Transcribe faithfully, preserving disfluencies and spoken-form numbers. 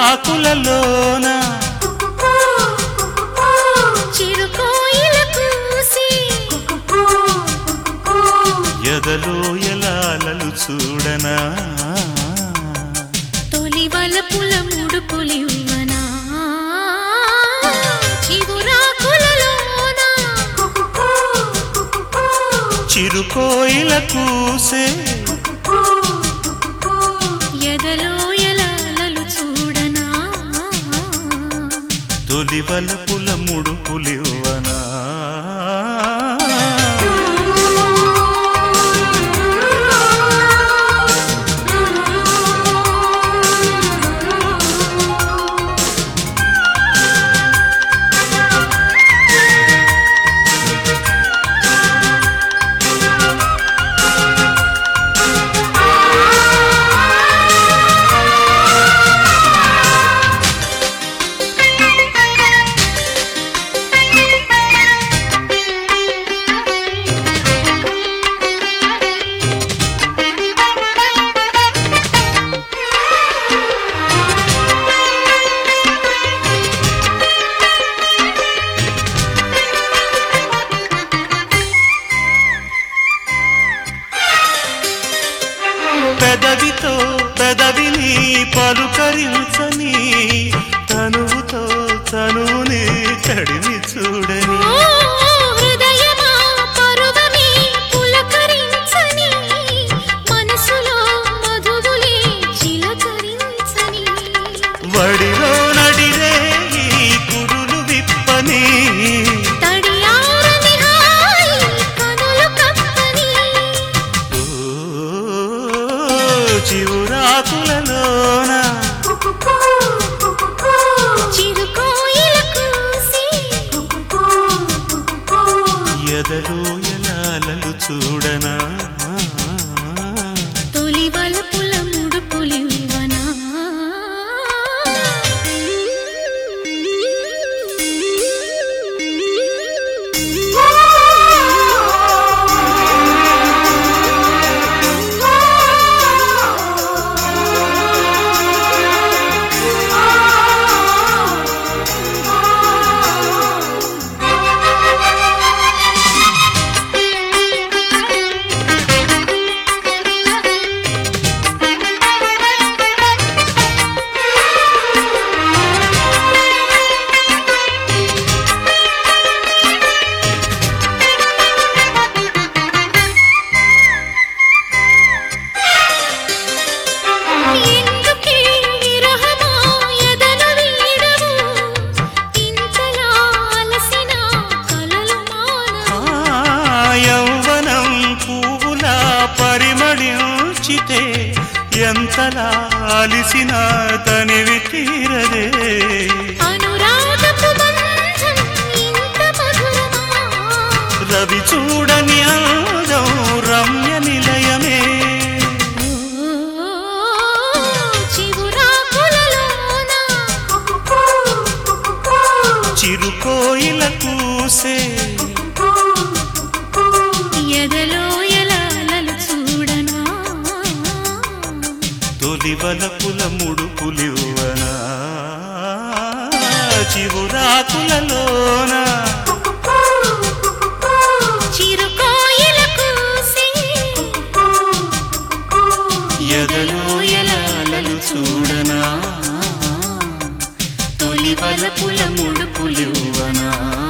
చిగురాకులలోన చిరుకోయిల కూసి ఎదలో ఎలాలలు చూడనా తొలి వలపుల ముడుపులివ్వనా చిగురాకులలోన చిరుకోయిల కూసే ఎదలో ఎలాలలు చూడనా తొలి వలపుల ముడుపులివ్వనా పెదవితో పెదవిని పలుకరించని తనువుతో తనువుని తడిమి చూడని హృదయమా పరువమే పులకరించని మనసులో మధువులే చిలకరించని వడిలో నడిరే ఈ కురులు విప్పని తడియారని హాయి కనులు కప్పని చిగురాకులలోన చిరుకోయిల కూసి ఎదలో ఎలాలలు చూడనా తొలి వలపుల ముడుపులివ్వనా ఎందుకే విరహమా ఎదను వీడవు ఇంతలా అలసిన కలలు మానవు ఆ యౌవనం పువ్వులా పరిమళించితే ఎంతలా అలిసిన తనివి తీరదే అనురాగపు బంధం ఇంత మధురమా రవి చూడని అందం రమ్య నిలయమే చిగురాకులలోన చిరుకోయిల కూసే ఎదలో ఎలాలలు చూడనా తొలి వలపుల ముడుపులివ్వనా చిగురాకులలోన చిరుకోయిల కూసి ఎదలో ఎలాలలు చూడనా తొలి వలపుల ముడుపులివ్వనా